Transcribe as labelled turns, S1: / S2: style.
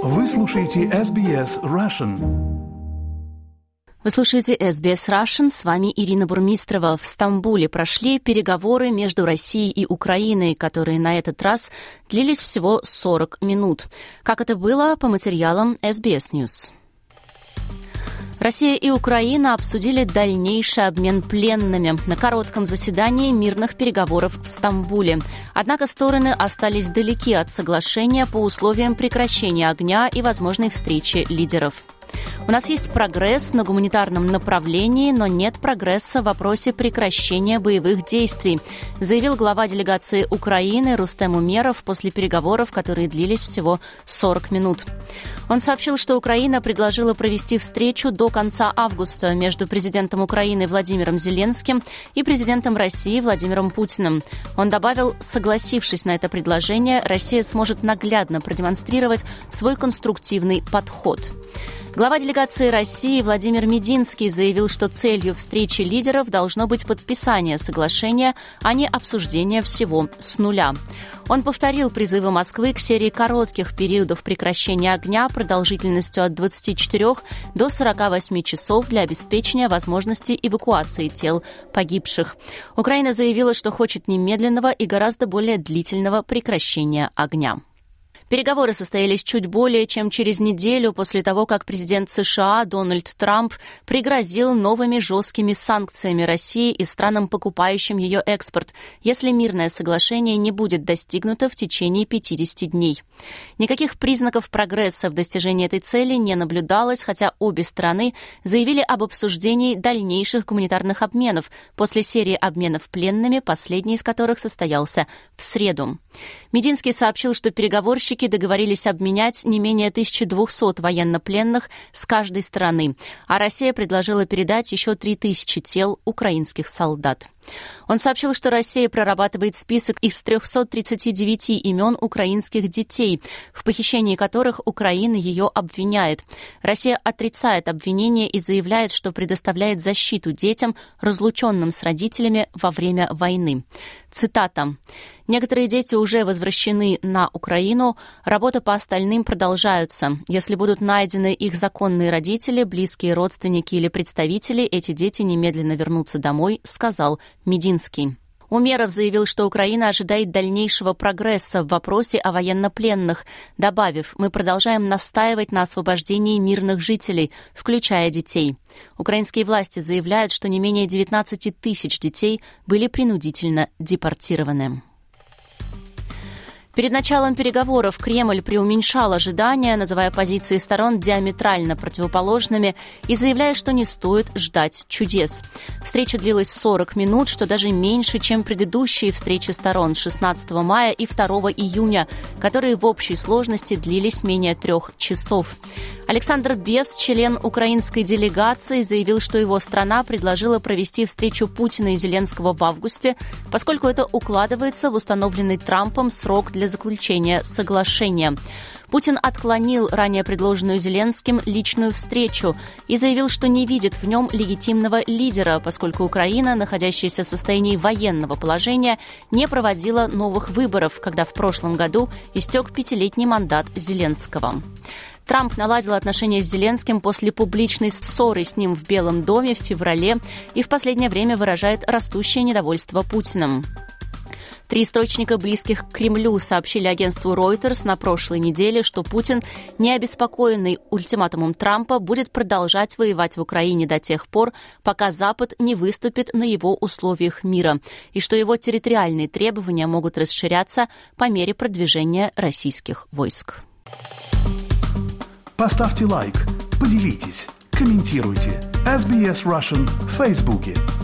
S1: Вы слушаете SBS Russian.
S2: Вы слушаете SBS Russian, с вами Ирина Бурмистрова. В Стамбуле прошли переговоры между Россией и Украиной, которые на этот раз длились всего 40 минут. Как это было, по материалам SBS News. Россия и Украина обсудили дальнейший обмен пленными на коротком заседании мирных переговоров в Стамбуле. Однако стороны остались далеки от соглашения по условиям прекращения огня и возможной встречи лидеров. У нас есть прогресс на гуманитарном направлении, но нет прогресса в вопросе прекращения боевых действий, заявил глава делегации Украины Рустем Умеров после переговоров, которые длились всего 40 минут. Он сообщил, что Украина предложила провести встречу до конца августа между президентом Украины Владимиром Зеленским и президентом России Владимиром Путиным. Он добавил, согласившись на это предложение, Россия сможет наглядно продемонстрировать свой конструктивный подход. Глава делегации России Владимир Мединский заявил, что целью встречи лидеров должно быть подписание соглашения, а не обсуждение всего с нуля. Он повторил призывы Москвы к серии коротких периодов прекращения огня продолжительностью от 24 до 48 часов для обеспечения возможности эвакуации тел погибших. Украина заявила, что хочет немедленного и гораздо более длительного прекращения огня. Переговоры состоялись чуть более чем через неделю после того, как президент США Дональд Трамп пригрозил новыми жесткими санкциями России и странам, покупающим ее экспорт, если мирное соглашение не будет достигнуто в течение 50 дней. Никаких признаков прогресса в достижении этой цели не наблюдалось, хотя обе стороны заявили об обсуждении дальнейших гуманитарных обменов после серии обменов пленными, последний из которых состоялся в среду. Мединский сообщил, что переговорщики договорились обменять не менее 1200 военнопленных с каждой стороны, а Россия предложила передать еще 3000 тел украинских солдат. Он сообщил, что Россия прорабатывает список из 339 имен украинских детей, в похищении которых Украина ее обвиняет. Россия отрицает обвинения и заявляет, что предоставляет защиту детям, разлученным с родителями во время войны. Цитата. «Некоторые дети уже возвращены на Украину. Работа по остальным продолжается. Если будут найдены их законные родители, близкие родственники или представители, эти дети немедленно вернутся домой», сказал Мединский. Умеров заявил, что Украина ожидает дальнейшего прогресса в вопросе о военнопленных, добавив, «Мы продолжаем настаивать на освобождении мирных жителей, включая детей». Украинские власти заявляют, что не менее 19 тысяч детей были принудительно депортированы. Перед началом переговоров Кремль преуменьшал ожидания, называя позиции сторон диаметрально противоположными и заявляя, что не стоит ждать чудес. Встреча длилась 40 минут, что даже меньше, чем предыдущие встречи сторон 16 мая и 2 июня, которые в общей сложности длились менее 3 часов. Александр Бевс, член украинской делегации, заявил, что его страна предложила провести встречу Путина и Зеленского в августе, поскольку это укладывается в установленный Трампом срок для заключения соглашения. Путин отклонил ранее предложенную Зеленским личную встречу и заявил, что не видит в нем легитимного лидера, поскольку Украина, находящаяся в состоянии военного положения, не проводила новых выборов, когда в прошлом году истек 5-летний мандат Зеленского. Трамп наладил отношения с Зеленским после публичной ссоры с ним в Белом доме в феврале и в последнее время выражает растущее недовольство Путиным. 3 источника, близких к Кремлю, сообщили агентству Reuters на прошлой неделе, что Путин, не обеспокоенный ультиматумом Трампа, будет продолжать воевать в Украине до тех пор, пока Запад не выступит на его условиях мира, и что его территориальные требования могут расширяться по мере продвижения российских войск.
S1: Поставьте лайк, поделитесь, комментируйте. SBS Russian в Фейсбуке.